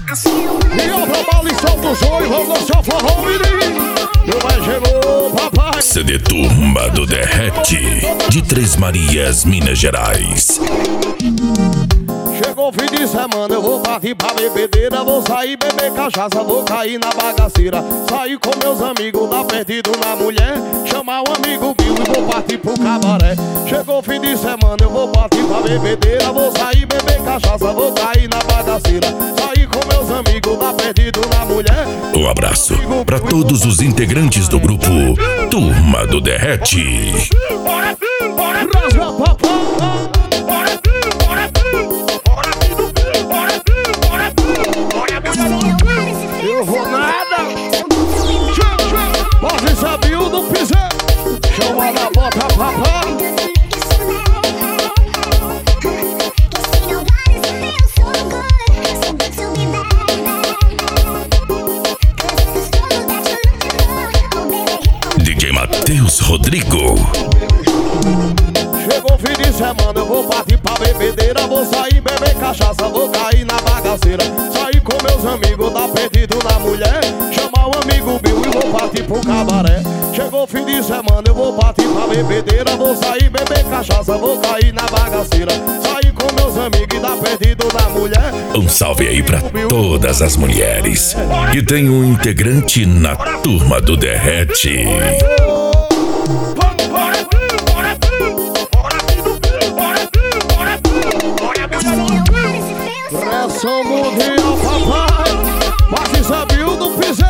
E obra bala e solta o som e vamos dançar forró, menino. Meu pai chegou, papai. CD Turma do Derrete, de Três Marias, Minas Gerais. Chegou o fim de semana, eu vou partir pra bebedeira. Vou sair beber cachaça, vou cair na bagaceira. Sair com meus amigos, dar perdido na mulher. Chamar um amigo meu e vou partir pro cabaré. Chegou o fim de semana, eu vou partir pra bebedeira. Vou sair beber cachaça, vou cair na bagaceira. Sair com meus amigos, dar perdido na mulher. Um abraço pra todos os integrantes do grupo Turma do Derrete. Rasga papai. Eu vou nada. Pode saber o do piseiro. Chama na bota papai. DJ Matheus Rodrigo. Chegou o fim de semana, eu vou partir pra bebedeira. Vou sair beber cachaça, vou cair na bagaceira. Sair com meus amigos, dar perdido na mulher. Chamar um amigo meu e vou partir pro cabaré. Chegou o fim de semana, eu vou partir pra bebedeira. Vou sair beber cachaça, vou cair na bagaceira. Sair com meus amigos e dar perdido na mulher. Um salve aí pra todas as mulheres que tem um integrante na Turma do Derrete. Pressão mundial, papai. Mas sabe o do piseiro.